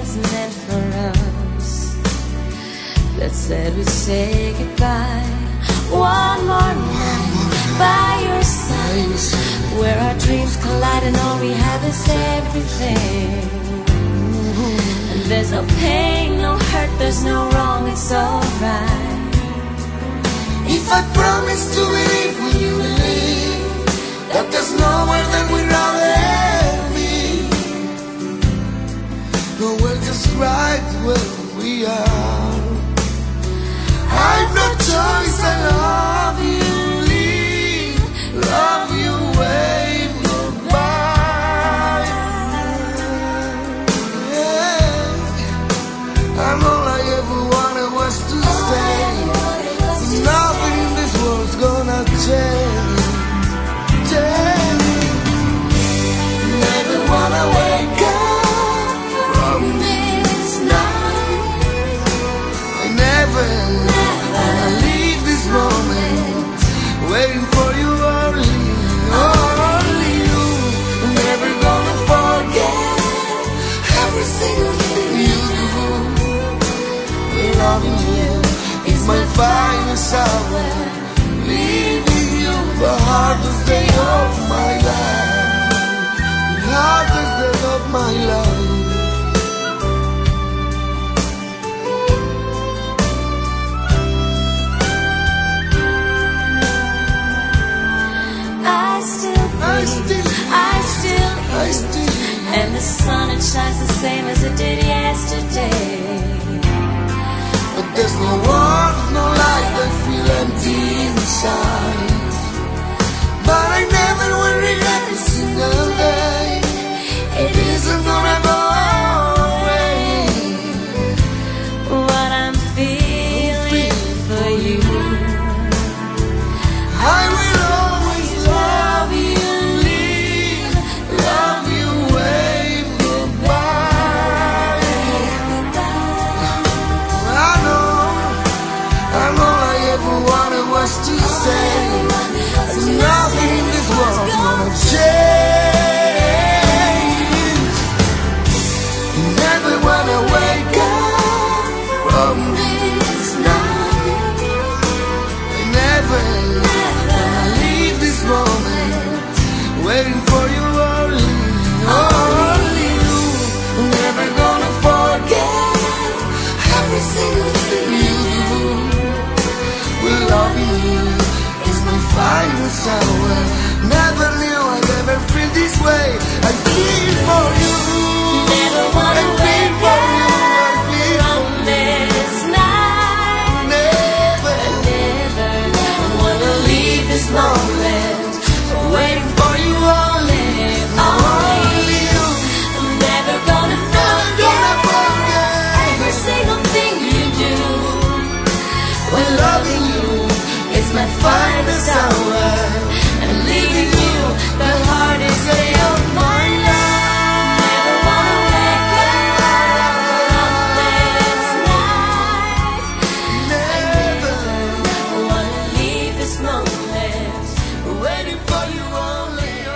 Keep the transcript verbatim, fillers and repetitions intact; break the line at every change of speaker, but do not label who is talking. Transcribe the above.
was meant for us. That said we say goodbye. One more night by your side, where our dreams collide and all we have is everything. And there's no pain, no hurt, there's no wrong, it's alright.
If I promise to believe when you believe that there's nowhere that we'd rather be, no, we're just right where we are. I've no choice, I love you, leave, love you, wave goodbye. Yeah. And all I ever wanted was to stay. Nothing in this world's gonna change, change. Never wanna wake up from this night. I never wanna leave this moment, waiting for you only, only you. I'm never gonna forget every single thing you do. Loving you is my finest hour. Leaving you the hardest day of my life, the hardest day of my life.
I still
I
breathe,
still,
I still
I
eat,
still,
and the sun, it shines the same as it did yesterday.
but there's no warmth, no light, I feel empty inside. But I never will regret a single day. It isn't gonna go away.
What I'm feeling for you,
I will always love you, leave, love you, wave goodbye. I know, and all I ever wanted was to say, there's nothing in this world's gonna change. Never wanna wake up from this night. I never wanna leave this moment, waiting for you only, only you. I'm never gonna forget every single thing you do. Well, loving you is my finest hour. Never knew I'd ever feel this way. I feel for you.
never wanna
I feel
wake
for you. I
up
feel
from
for
this night.
you. Never
Never wanna leave this moment, waiting for you only, only you. I'm never gonna
gonna
forget
forget.
every single thing you do. When loving you is my finest hour, and leaving you the hardest day of my life. Never wanna wake up from this night.
Never
I wanna leave this moment,
waiting for you only.